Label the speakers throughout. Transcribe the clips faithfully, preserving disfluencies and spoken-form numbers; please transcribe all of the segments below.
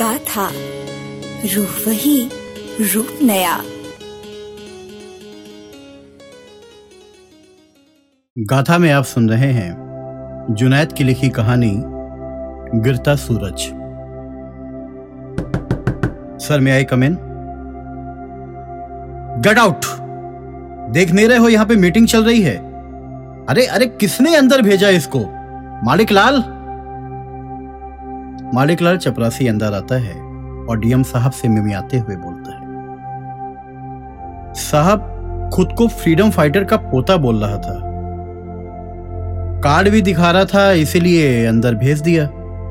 Speaker 1: गाथा, रूह वही, रूप नया।
Speaker 2: गाथा में आप सुन रहे हैं जुनैद की लिखी कहानी गिरता सूरज। Sir, may I come in? Get out! देख नहीं रहे हो यहां पे मीटिंग चल रही है? अरे अरे किसने अंदर भेजा इसको? मालिक लाल? मालिक लाल चपरासी अंदर आता है और डीएम साहब से मिमियाते हुए बोलता है, साहब खुद को फ्रीडम फाइटर का पोता बोल रहा था, कार्ड भी दिखा रहा था, इसीलिए अंदर भेज दिया।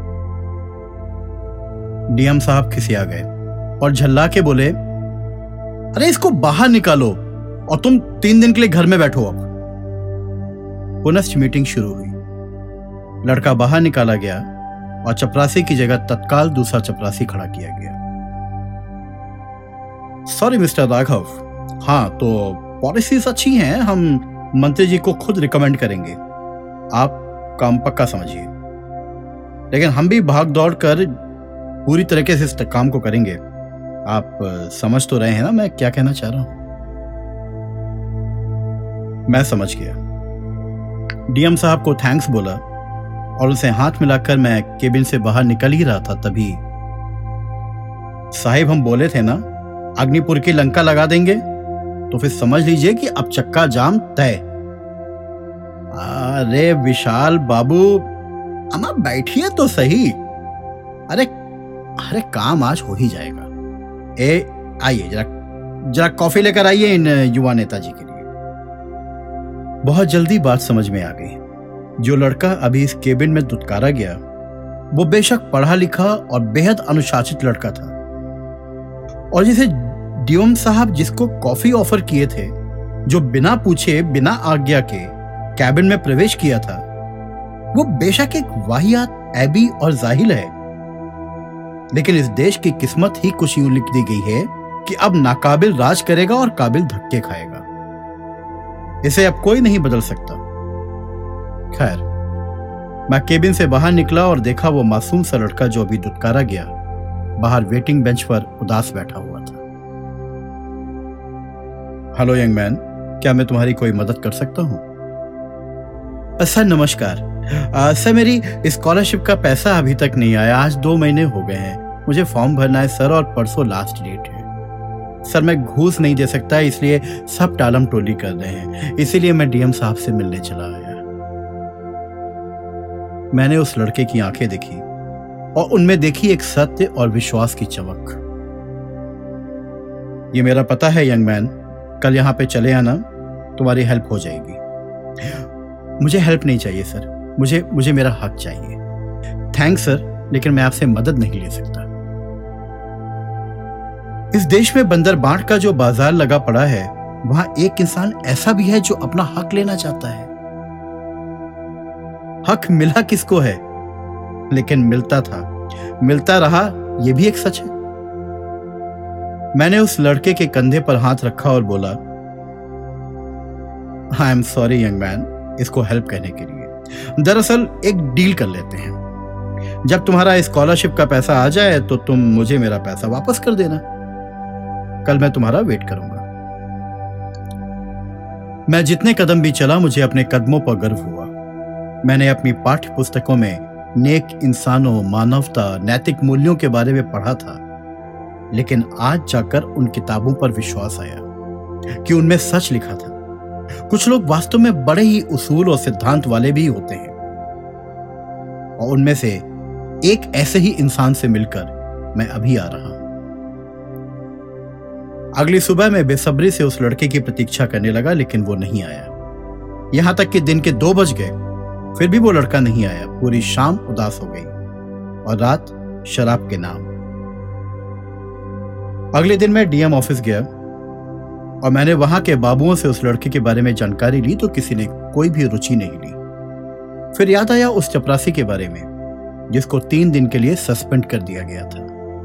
Speaker 2: डीएम साहब खिसिया गए और झल्ला के बोले, अरे इसको बाहर निकालो और तुम तीन दिन के लिए घर में बैठो। अब पुनः मीटिंग शुरू हुई। लड़का बाहर निकाला गया और चपरासी की जगह तत्काल दूसरा चपरासी खड़ा किया गया। सॉरी मिस्टर राघव, हाँ तो पॉलिसीज अच्छी हैं, हम मंत्री जी को खुद रिकमेंड करेंगे, आप काम पक्का समझिए, लेकिन हम भी भाग दौड़ कर पूरी तरीके से इस काम को करेंगे। आप समझ तो रहे हैं ना मैं क्या कहना चाह रहा हूं? मैं समझ गया। डीएम साहब को थैंक्स बोला और उसे हाथ मिलाकर मैं केबिन से बाहर निकल ही रहा था, तभी साहिब हम बोले थे ना अग्निपुर की लंका लगा देंगे, तो फिर समझ लीजिए कि अब चक्का जाम तय। अरे विशाल बाबू, अम्मा बैठिए तो सही। अरे अरे काम आज हो ही जाएगा। ए आइए, जरा जरा कॉफी लेकर आइए इन युवा नेताजी के लिए। बहुत जल्दी बात समझ में आ गई। जो लड़का अभी इस केबिन में दुत्कारा गया वो बेशक पढ़ा लिखा और बेहद अनुशासित लड़का था, और जिसे डीएम साहब जिसको कॉफी ऑफर किए थे, जो बिना पूछे बिना आज्ञा के कैबिन में प्रवेश किया था, वो बेशक एक वाहियात ऐबी और जाहिल है, लेकिन इस देश की किस्मत ही कुछ यूं लिख दी गई है कि अब नाकाबिल राज करेगा और काबिल धक्के खाएगा। इसे अब कोई नहीं बदल सकता। खैर, मैं केबिन से बाहर निकला और देखा वो मासूम सा लड़का जो अभी दुत्कारा गया बाहर वेटिंग बेंच पर उदास बैठा हुआ था। हेलो यंग मैन, क्या मैं तुम्हारी कोई मदद कर सकता हूं? सर नमस्कार। आ, सर मेरी स्कॉलरशिप का पैसा अभी तक नहीं आया, आज दो महीने हो गए हैं। मुझे फॉर्म भरना है सर, और परसों लास्ट डेट है। सर मैं घूस नहीं दे सकता, इसलिए सब टालम टोली कर रहे हैं, इसीलिए मैं डीएम साहब से मिलने चला आया। मैंने उस लड़के की आंखें देखी और उनमें देखी एक सत्य और विश्वास की चमक। ये मेरा पता है यंग मैन, कल यहां पे चले आना, तुम्हारी हेल्प हो जाएगी। मुझे हेल्प नहीं चाहिए सर, मुझे मुझे मेरा हक चाहिए। थैंक्स सर, लेकिन मैं आपसे मदद नहीं ले सकता। इस देश में बंदरबांट का जो बाजार लगा पड़ा है, वहां एक इंसान ऐसा भी है जो अपना हक लेना चाहता है। हक मिला किसको है, लेकिन मिलता था, मिलता रहा, यह भी एक सच है। मैंने उस लड़के के कंधे पर हाथ रखा और बोला, I am sorry young man, इसको हेल्प करने के लिए। दरअसल एक डील कर लेते हैं, जब तुम्हारा स्कॉलरशिप का पैसा आ जाए तो तुम मुझे मेरा पैसा वापस कर देना, कल मैं तुम्हारा वेट करूंगा। मैं जितने कदम भी चला, मुझे अपने कदमों पर गर्व हुआ। मैंने अपनी पाठ्य पुस्तकों में नेक इंसानों, मानवता, नैतिक मूल्यों के बारे में पढ़ा था, लेकिन आज जाकर उन किताबों पर विश्वास आया कि उनमें सच लिखा था। कुछ लोग वास्तव में बड़े ही उसूल और सिद्धांत वाले भी होते हैं, और उनमें से एक ऐसे ही इंसान से मिलकर मैं अभी आ रहा हूं। अगली सुबह मैं बेसब्री से उस लड़के की प्रतीक्षा करने लगा, लेकिन वो नहीं आया। यहां तक कि दिन के दो बज गए, फिर भी वो लड़का नहीं आया। पूरी शाम उदास हो गई और रात शराब के नाम। अगले दिन मैं डीएम ऑफिस गया और मैंने वहां के बाबुओं से उस लड़के के बारे में जानकारी ली, तो किसी ने कोई भी रुचि नहीं ली। फिर याद आया उस चपरासी के बारे में जिसको तीन दिन के लिए सस्पेंड कर दिया गया था।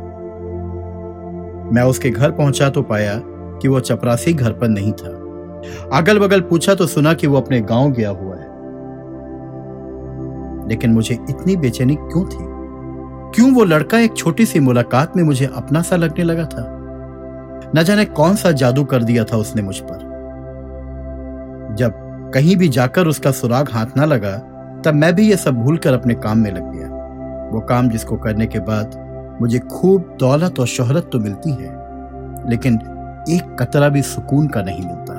Speaker 2: मैं उसके घर पहुंचा तो पाया कि वो चपरासी घर पर नहीं था। अगल बगल पूछा तो सुना कि वो अपने गांव गया हुआ है। लेकिन मुझे इतनी बेचैनी क्यों थी? क्यों वो लड़का एक छोटी सी मुलाकात में मुझे अपना सा लगने लगा था। न जाने कौन सा जादू कर दिया था उसने मुझ पर। जब कहीं भी जाकर उसका सुराग हाथ ना लगा, तब मैं भी ये सब भूलकर अपने काम में लग गया। वो काम जिसको करने के बाद मुझे खूब दौलत और शोहरत तो मिलती है, लेकिन एक कतरा भी सुकून का नहीं मिलता।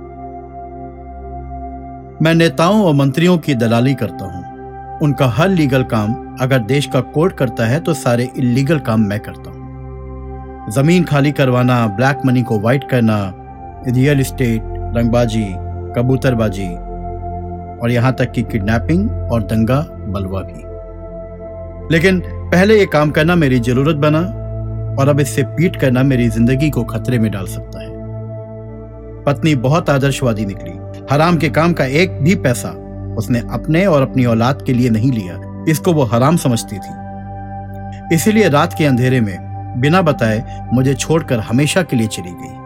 Speaker 2: मैं नेताओं और मंत्रियों की दलाली करता हूं। उनका हर लीगल काम अगर देश का कोर्ट करता है तो सारे इलीगल काम मैं करता हूं। जमीन खाली करवाना, ब्लैक मनी को व्हाइट करना, रियल एस्टेट, रंगबाजी, कबूतरबाजी और यहां तक कि किडनैपिंग और दंगा बलवा भी। लेकिन पहले ये काम करना मेरी जरूरत बना और अब इससे पीट करना मेरी जिंदगी को खतरे में डाल सकता है। पत्नी बहुत आदर्शवादी निकली। हराम के काम का एक भी पैसा उसने अपने और अपनी औलाद के लिए नहीं लिया। इसको वो हराम समझती थी। इसीलिए रात के अंधेरे में बिना बताए मुझे छोड़कर हमेशा के लिए चली गई।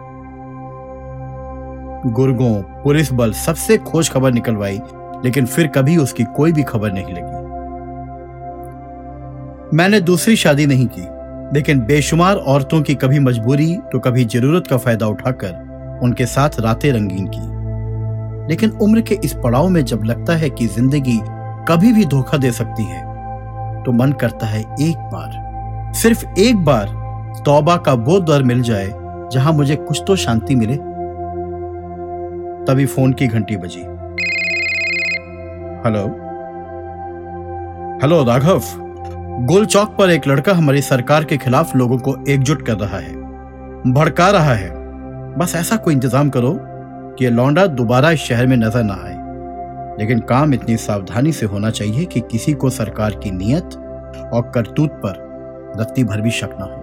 Speaker 2: गुर्गों, पुलिस बल सबसे खोज खबर निकलवाई, लेकिन फिर कभी उसकी कोई भी खबर नहीं लगी। मैंने दूसरी शादी नहीं की, लेकिन बेशुमार औरतों की कभी मजबूरी तो कभी जरूरत का फायदा उठाकर उनके साथ रातें रंगीन की। लेकिन उम्र के इस पड़ाव में जब लगता है कि जिंदगी कभी भी धोखा दे सकती है, तो मन करता है एक बार, सिर्फ एक बार तौबा का वो दर मिल जाए जहां मुझे कुछ तो शांति मिले। तभी फोन की घंटी बजी। हेलो हेलो राघव, गोल चौक पर एक लड़का हमारी सरकार के खिलाफ लोगों को एकजुट कर रहा है, भड़का रहा है। बस ऐसा कोई इंतजाम करो कि ये लौंडा दोबारा इस शहर में नजर ना आए। लेकिन काम इतनी सावधानी से होना चाहिए कि किसी को सरकार की नीयत और करतूत पर रत्ती भर भी शक ना हो।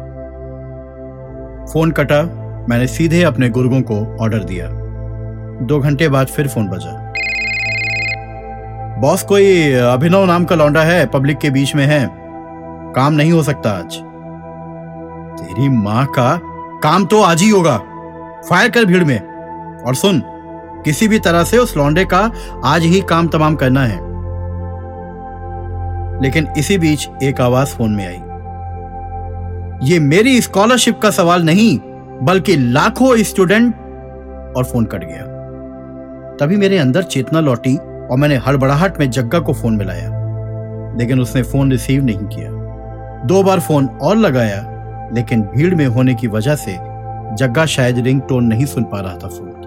Speaker 2: फोन कटा। मैंने सीधे अपने गुर्गों को ऑर्डर दिया। दो घंटे बाद फिर फोन बजा। बॉस, कोई अभिनव नाम का लौंडा है, पब्लिक के बीच में है, काम नहीं हो सकता आज। तेरी मां का काम तो आज ही होगा, फायर कर भीड़ में। और सुन, किसी भी तरह से उस लौंडे का आज ही काम तमाम करना है। लेकिन इसी बीच एक आवाज फोन में आई। ये मेरी स्कॉलरशिप का सवाल नहीं, बल्कि लाखों स्टूडेंट। और फोन कट गया। तभी मेरे अंदर चेतना लौटी और मैंने हड़बड़ाहट में जग्गा को फोन मिलाया, लेकिन उसने फोन रिसीव नहीं किया। दो बार फोन और लगाया, लेकिन भीड़ में होने की वजह से जग्गा शायद रिंग टोन नहीं सुन पा रहा था फोन की।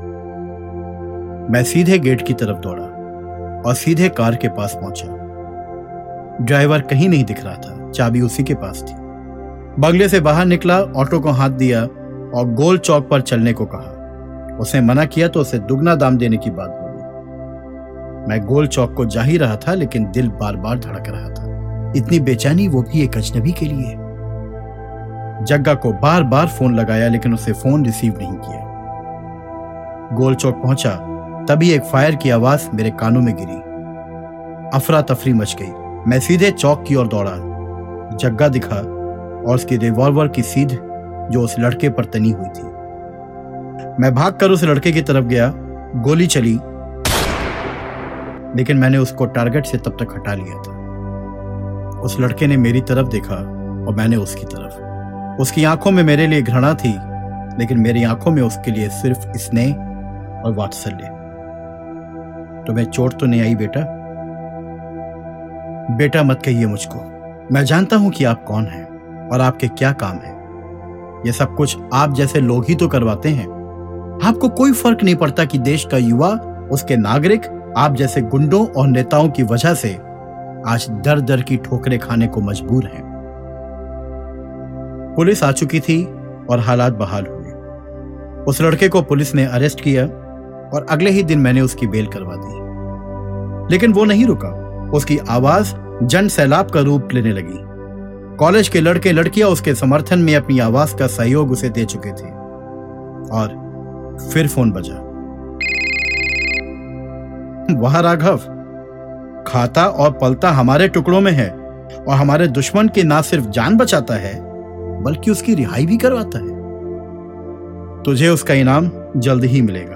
Speaker 2: मैं सीधे गेट की तरफ दौड़ा और सीधे कार के पास पहुंचा। ड्राइवर कहीं नहीं दिख रहा था, चाबी उसी के पास थी। बंगले से बाहर निकला, ऑटो को हाथ दिया और गोल चौक पर चलने को कहा। उसने मना किया तो उसे दुगना दाम देने की बात बोली। मैं गोल चौक को जा ही रहा था, लेकिन दिल बार बार धड़क रहा था। इतनी बेचैनी, वो भी एक अजनबी के लिए। जग्गा को बार बार फोन लगाया, लेकिन उसे फोन रिसीव नहीं किया। गोल चौक पहुंचा, तभी एक फायर की आवाज मेरे कानों में गिरी। अफरा तफरी मच गई। मैं सीधे चौक की ओर दौड़ा। जग्गा दिखा और उसकी रिवॉल्वर की सीध जो उस लड़के पर तनी हुई थी। मैं भागकर उस लड़के की तरफ गया। गोली चली, लेकिन मैंने उसको टारगेट से तब तक हटा लिया था। उस लड़के ने मेरी तरफ देखा और मैंने उसकी तरफ। उसकी आंखों में मेरे लिए घृणा थी, लेकिन मेरी आंखों में उसके लिए सिर्फ स्नेह और वात्सल्य। तुम्हें चोट तो नहीं आई बेटा? बेटा मत कहिए मुझको। मैं जानता हूं कि आप कौन हैं और आपके क्या काम है। ये सब कुछ आप जैसे लोग ही तो करवाते हैं। आपको कोई फर्क नहीं पड़ता कि देश का युवा, उसके नागरिक आप जैसे गुंडों और नेताओं की वजह से आज दर दर की ठोकरें खाने को मजबूर हैं। पुलिस आ चुकी थी और हालात बहाल हुए। उस लड़के को पुलिस ने अरेस्ट किया और अगले ही दिन मैंने उसकी बेल करवा दी। लेकिन वो नहीं रुका। उसकी आवाज जन सैलाब का रूप लेने लगी। कॉलेज के लड़के लड़कियां उसके समर्थन में अपनी आवाज का सहयोग उसे दे चुके थे। और फिर फोन बजा। वाह राघव, खाता और पलता हमारे टुकड़ों में है और हमारे दुश्मन की ना सिर्फ जान बचाता है, बल्कि उसकी रिहाई भी करवाता है। तुझे उसका इनाम जल्द ही मिलेगा।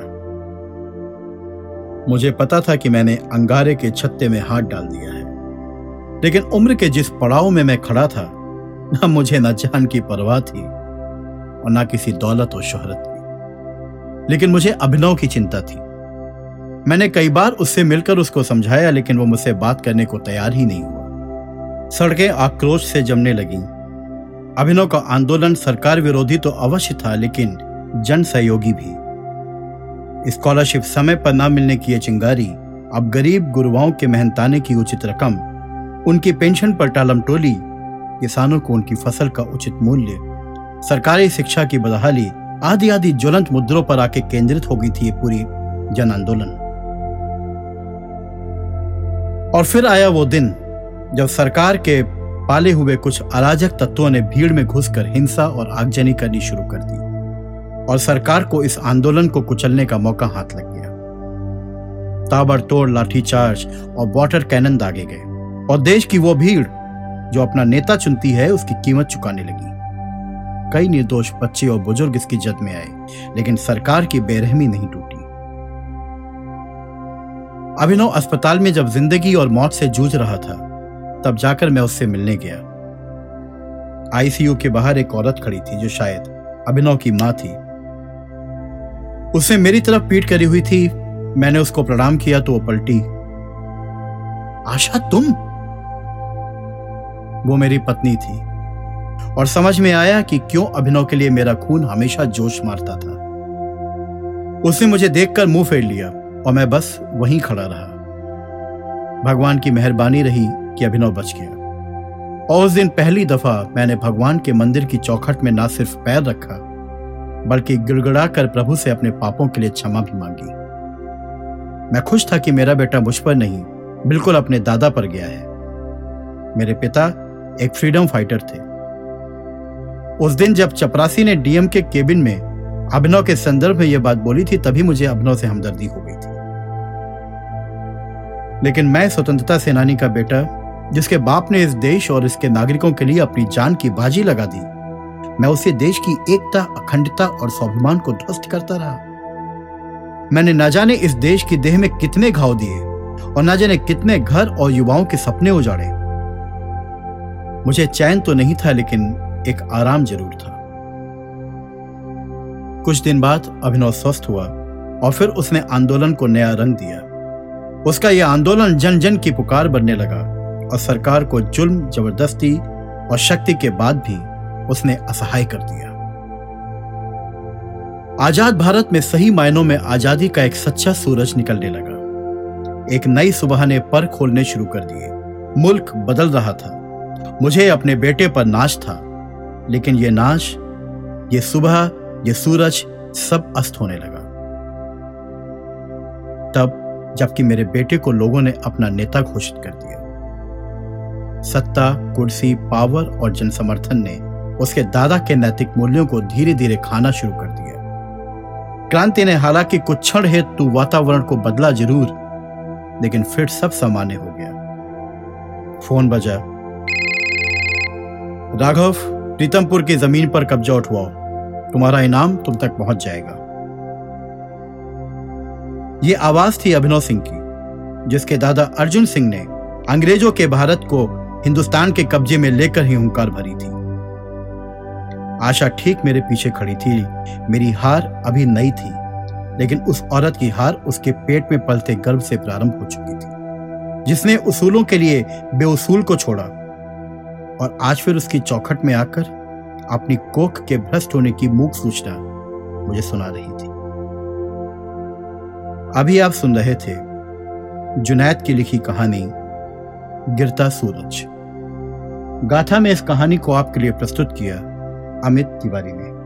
Speaker 2: मुझे पता था कि मैंने अंगारे के छत्ते में हाथ डाल दिया है। लेकिन उम्र के जिस पड़ाव में मैं खड़ा था, न मुझे न जान की परवाह थी और न किसी दौलत और शोहरत की, लेकिन मुझे अभिनव की चिंता थी। मैंने कई बार उससे मिलकर उसको समझाया, लेकिन वो मुझसे बात करने को तैयार ही नहीं हुआ। सड़कें आक्रोश से जमने लगीं। अभिनव का आंदोलन सरकार विरोधी तो अवश्य था, लेकिन जन सहयोगी भी। स्कॉलरशिप समय पर न मिलने की यह चिंगारी अब गरीब गुरुवाओं के मेहनताने की उचित रकम, उनकी पेंशन पर टालमटोली, किसानों को उनकी फसल का उचित मूल्य, सरकारी शिक्षा की बदहाली आदि आदि ज्वलंत मुद्दों पर आके केंद्रित हो गई थी ये पूरी जन आंदोलन। और फिर आया वो दिन जब सरकार के पाले हुए कुछ अराजक तत्वों ने भीड़ में घुसकर हिंसा और आगजनी करनी शुरू कर दी और सरकार को इस आंदोलन को कुचलने का मौका हाथ लग गया। ताबड़तोड़ लाठीचार्ज और वाटर कैनन दागे गए और देश की वो भीड़ जो अपना नेता चुनती है उसकी कीमत चुकाने लगी। कई निर्दोष बच्चे और बुजुर्ग इसकी जद में आए, लेकिन सरकार की बेरहमी नहीं टूटी। अभिनव अस्पताल में जब जिंदगी और मौत से जूझ रहा था, तब जाकर मैं उससे मिलने गया। आईसीयू के बाहर एक औरत खड़ी थी जो शायद अभिनव की मां थी। उसने मेरी तरफ पीठ करी हुई थी। मैंने उसको प्रणाम किया तो वो पलटी, आशा तुम? वो मेरी पत्नी थी और समझ में आया कि क्यों अभिनव के लिए मेरा खून हमेशा जोश मारता था। उसने मुझे देखकर मुंह फेर लिया और मैं बस वहीं खड़ा रहा। भगवान की मेहरबानी रही कि अभिनव बच गया। और उस दिन पहली दफा मैंने भगवान के मंदिर की चौखट में ना सिर्फ पैर रखा, बल्कि गिड़गिड़ा कर प्रभु से अपने पापों के लिए क्षमा भी मांगी। मैं खुश था कि मेरा बेटा मुझ पर नहीं, बिल्कुल अपने दादा पर गया है। मेरे पिता एक फ्रीडम फाइटर थे। उस दिन जब चपरासी ने डीएम के केबिन में अभिनव के संदर्भ में यह बात बोली थी, तभी मुझे अभिनव से हमदर्दी हो गई थी। लेकिन मैं स्वतंत्रता सेनानी का बेटा, जिसके बाप ने इस देश और इसके नागरिकों के लिए अपनी जान की बाजी लगा दी, मैं उसे देश की एकता, अखंडता और स्वाभिमान को ध्वस्त करता रहा। मैंने न जाने इस देश की देह में कितने घाव दिए और न जाने कितने घर और युवाओं के सपने उजाड़े। मुझे चैन तो नहीं था, लेकिन एक आराम जरूर था। कुछ दिन बाद अभिनव स्वस्थ हुआ और फिर उसने आंदोलन को नया रंग दिया। उसका यह आंदोलन जन जन की पुकार बनने लगा और सरकार को जुल्म, जबरदस्ती और शक्ति के बाद भी उसने असहाय कर दिया। आजाद भारत में सही मायनों में आजादी का एक सच्चा सूरज निकलने लगा। एक नई सुबह ने पर खोलने शुरू कर दिए। मुल्क बदल रहा था। मुझे अपने बेटे पर नाश था, लेकिन ये नाश, ये सुबह, ये सूरज सब अस्त होने लगा। तब जबकि मेरे बेटे को लोगों ने अपना नेता घोषित कर दिया। सत्ता, कुर्सी, पावर और जनसमर्थन ने उसके दादा के नैतिक मूल्यों को धीरे धीरे खाना शुरू कर दिया। क्रांति ने हालांकि कुछ क्षण हेतु वातावरण को बदला जरूर, लेकिन फिर सब सामान्य हो गया। फोन बजा। राघव, प्रीतमपुर की जमीन पर कब्जा उठवाओ, तुम्हारा इनाम तुम तक पहुंच जाएगा। ये आवाज थी अभिनव सिंह की, जिसके दादा अर्जुन सिंह ने अंग्रेजों के भारत को हिंदुस्तान के कब्जे में लेकर ही हुंकार भरी थी। आशा ठीक मेरे पीछे खड़ी थी। मेरी हार अभी नई थी, लेकिन उस औरत की हार उसके पेट में पलते गर्भ से प्रारंभ हो चुकी थी, जिसने उसूलों के लिए बेउसूल को छोड़ा और आज फिर उसकी चौखट में आकर अपनी कोख के भ्रष्ट होने की मूक सूचना मुझे सुना रही थी। अभी आप सुन रहे थे जुनैद की लिखी कहानी गिरता सूरज। गाथा में इस कहानी को आपके लिए प्रस्तुत किया अमित तिवारी ने।